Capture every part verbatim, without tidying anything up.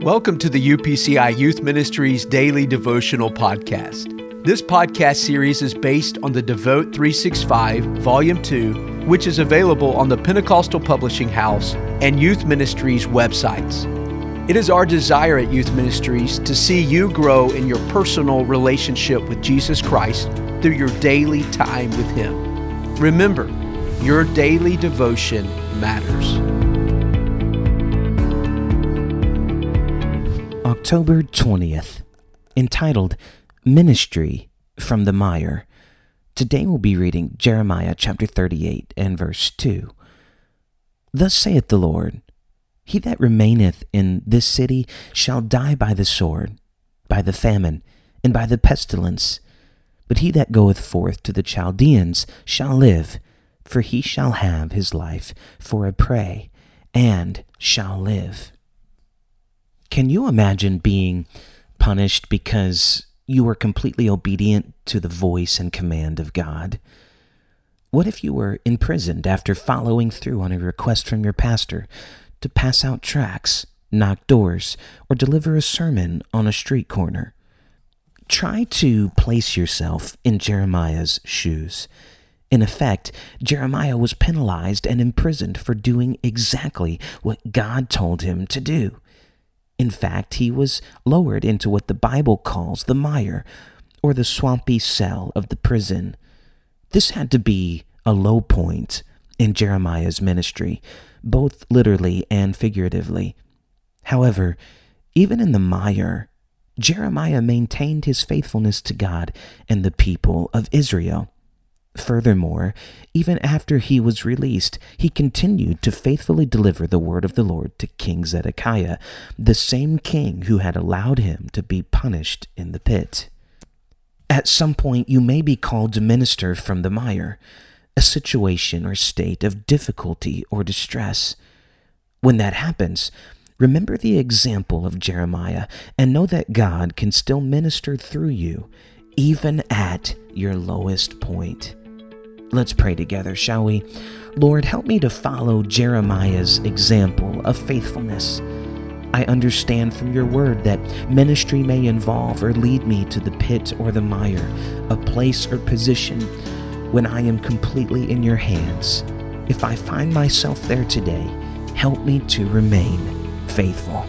Welcome to the U P C I Youth Ministries Daily Devotional Podcast. This podcast series is based on the Devote three sixty-five, Volume two, which is available on the Pentecostal Publishing House and Youth Ministries websites. It is our desire at Youth Ministries to see you grow in your personal relationship with Jesus Christ through your daily time with Him. Remember, your daily devotion matters. October twentieth, entitled Ministry from the Mire. Today we'll be reading Jeremiah chapter thirty-eight and verse two. Thus saith the Lord, He that remaineth in this city shall die by the sword, by the famine, and by the pestilence. But he that goeth forth to the Chaldeans shall live, for he shall have his life for a prey, and shall live. Can you imagine being punished because you were completely obedient to the voice and command of God? What if you were imprisoned after following through on a request from your pastor to pass out tracts, knock doors, or deliver a sermon on a street corner? Try to place yourself in Jeremiah's shoes. In effect, Jeremiah was penalized and imprisoned for doing exactly what God told him to do. In fact, he was lowered into what the Bible calls the mire, or the swampy cell of the prison. This had to be a low point in Jeremiah's ministry, both literally and figuratively. However, even in the mire, Jeremiah maintained his faithfulness to God and the people of Israel. Furthermore, even after he was released, he continued to faithfully deliver the word of the Lord to King Zedekiah, the same king who had allowed him to be punished in the pit. At some point, you may be called to minister from the mire, a situation or state of difficulty or distress. When that happens, remember the example of Jeremiah and know that God can still minister through you, even at your lowest point. Let's pray together, shall we? Lord, help me to follow Jeremiah's example of faithfulness. I understand from your word that ministry may involve or lead me to the pit or the mire, a place or position when I am completely in your hands. If I find myself there today, help me to remain faithful.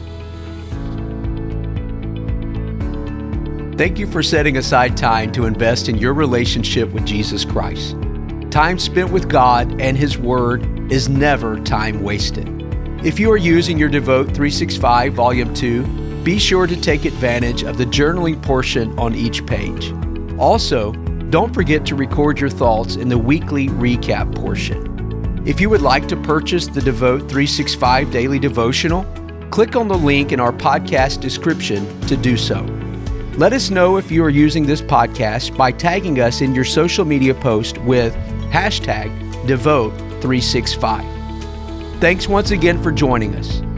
Thank you for setting aside time to invest in your relationship with Jesus Christ. Time spent with God and His Word is never time wasted. If you are using your Devote three sixty-five Volume two, be sure to take advantage of the journaling portion on each page. Also, don't forget to record your thoughts in the weekly recap portion. If you would like to purchase the Devote three sixty-five Daily Devotional, click on the link in our podcast description to do so. Let us know if you are using this podcast by tagging us in your social media post with hashtag Devote three sixty-five. Thanks once again for joining us.